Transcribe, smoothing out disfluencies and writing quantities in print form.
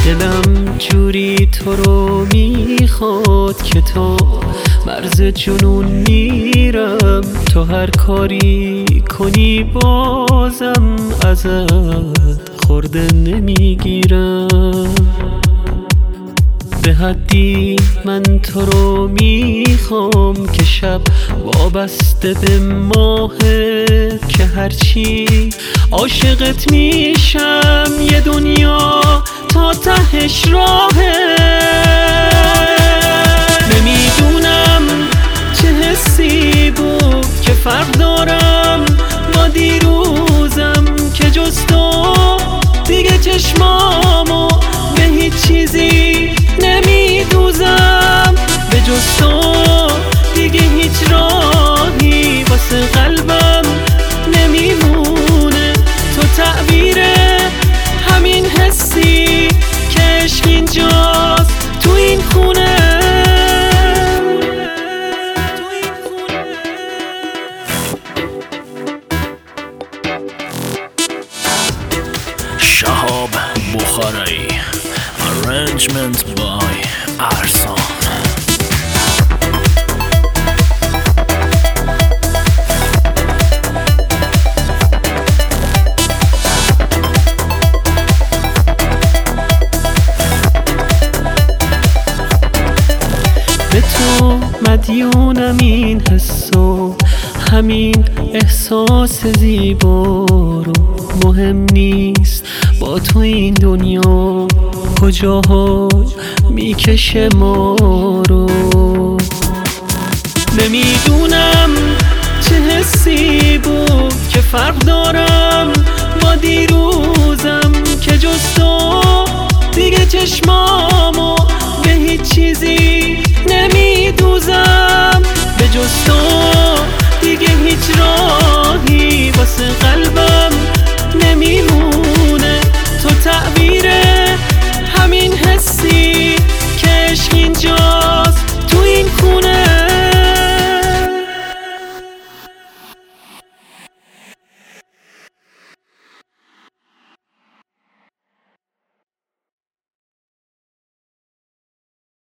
دلم جوری تو رو میخواد که تا مرز جنون میرم. تو هر کاری کنی بازم ازت خورده نمیگیرم. به حدی من تو رو میخوام که شب وابسته به ماهت، که هرچی عاشقت میشم یه دنیا تا تهش راهه. نمیدونم چه حسی بود که فرق دارم با دیروزم، که جز تو دیگه چشمامو به هیچ چیزی نمیدوزم. به جز تو دیگه هیچ راهی واسه قلبم نمیمونه. تو تعبیر همین حسی که عشق اینجاست تو این خونه. شهاب بخاری Arrangement by ارسان. به تو مدیونم این حسو، همین احساس زیبا رو. مهم نیست با تو این دنیا کجاها میکشه ما رو. نمیدونم چه حسی بود که فرق دارم با دیروزم، که جز تو دیگه چشمام